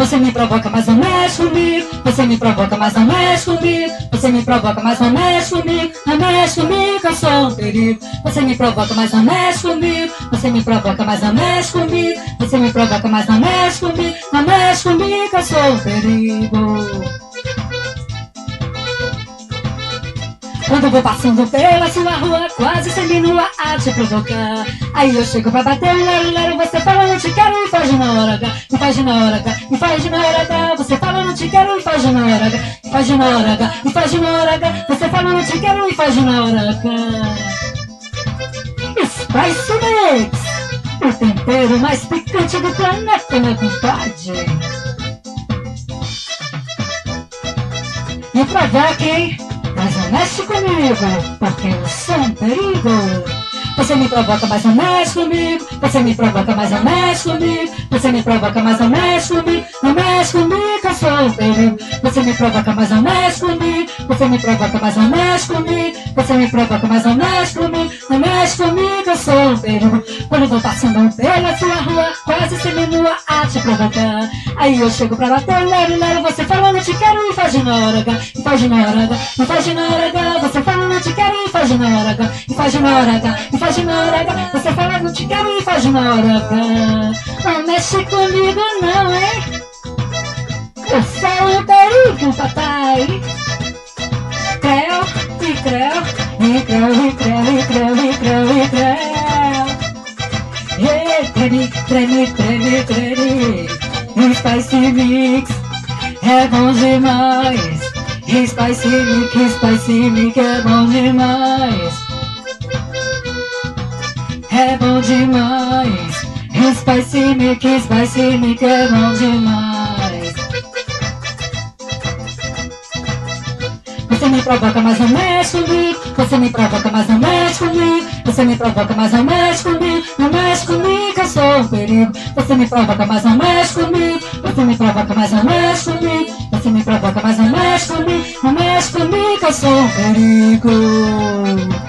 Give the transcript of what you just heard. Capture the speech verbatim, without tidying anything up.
Você me provoca, mas não mexe comigo. Você me provoca, mas não mexe comigo. Você me provoca, mas não mexe comigo. Não mexe comigo, eu sou um perigo. Você me provoca, mas não mexe comigo. Você me provoca, mas não mexe comigo. Você me provoca, mas não mexe comigo. Não mexe comigo, eu sou um perigo. Quando vou passando pela sua rua, quase sem nua a te provocar. Aí eu chego pra bater, lero, lero, você fala não te quero e faz na hora H. E faz na hora H, e faz na hora H. Você fala não te quero e faz na hora H. E faz na hora H, e faz na hora H. Você fala não te quero e faz na hora H. Spice Mix, o tempero mais picante do planeta, meu compadre. E provoque, hein? Mas não mexe comigo, porque eu sou um perigo. Você me provoca, mas não mexe comigo. Você me provoca, mas não mexe comigo. Você me provoca, mas não mexe comigo. Não mexe comigo, eu sou um perigo. Você me provoca, mas não mexe comigo. Você me provoca, mas não mexe comigo. Você me provoca, mas não mexe comigo. Não mexe comigo, eu sou um perigo. Quando eu vou passando pela sua rua, quase seminua a te provocar. Aí eu chego pra bater, lero, lero, você fala não te quero e faz na hora H. E faz na hora H, e faz na hora H. Você fala não te quero e faz na hora H. E faz na hora H, e faz na hora H. Você fala não te quero e faz na hora H. Não mexe comigo não, hein? Eu sou um perigo, papai. Creu, e creu, e creu, e creu, e creu, e creu, e creu. E treme, treme, treme, treme. Spice Mix é bom demais. Spice Mix, Spice Mix é bom demais. É bom demais. Spice Mix, Spice Mix é bom demais. Você me provoca, mas não mexe comigo. Você me provoca, mas não mexe comigo. Você me provoca, mas não mexe comigo. Não mexe comigo, eu sou um perigo. Você me provoca, mas não mexe comigo. Você me provoca, mas não mexe comigo. Você me provoca, mas não mexe comigo. Não mexe comigo, eu sou um perigo.